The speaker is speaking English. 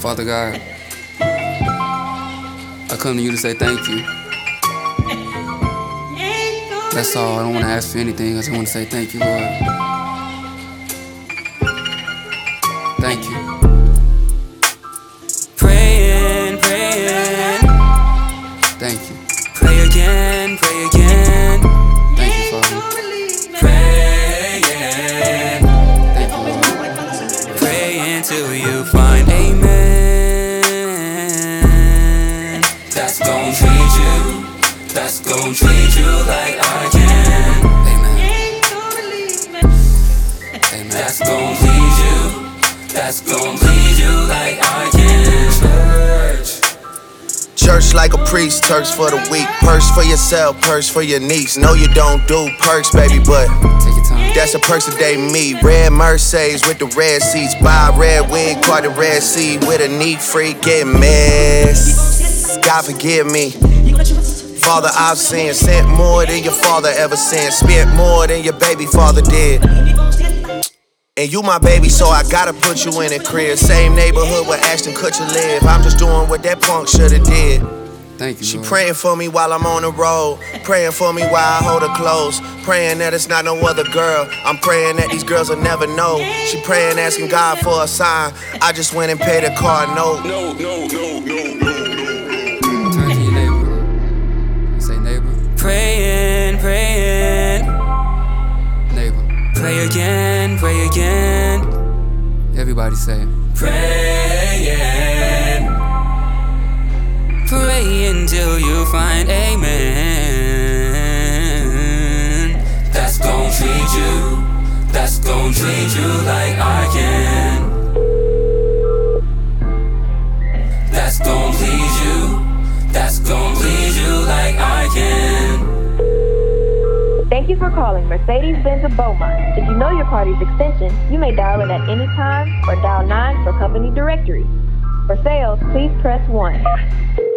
Father God, I come to you to say thank you. That's all. I don't want to ask for anything. I just want to say thank you, Lord. Thank you. Praying, praying. Thank you. Pray again, pray again. Thank you, Father. Praying. Thank you, Lord. Pray until you find amen. That's gon' treat you. That's gon' treat you like I can. Amen. Amen. That's gon' please you. That's gon' please you like I can. Church. Church like a priest, Turks for the weak. Purse for yourself, purse for your niece. No, you don't do perks, baby, but Take your time. that's a perks that they me. Red Mercedes with the red seats. Buy a red wig, quite a red seat. With a neat freak, get mess. God forgive me. Father, I've sinned. Sent more than your father ever sent. Spent more than your baby father did. And you my baby, so I gotta put you in a crib. Same neighborhood where Ashton Kutcher live. I'm just doing what that punk shoulda did. Thank you, She Lord. praying for me while I'm on the road. Praying for me while I hold her close. Praying that it's not no other girl. I'm praying that these girls will never know. She praying, asking God for a sign. I just went and paid a car note. No. Turn to your neighbor. Say neighbor. Praying, praying. Neighbor. Pray again, pray again. Everybody say. Praying. Pray until you find amen. That's gon' treat you. That's gon' treat you like I can. That's gon' please you. That's gon' please you like I can. Thank you for calling Mercedes-Benz of Beaumont. If you know your party's extension, you may dial it at any time or dial 9 for company directory. For sales, please press 1.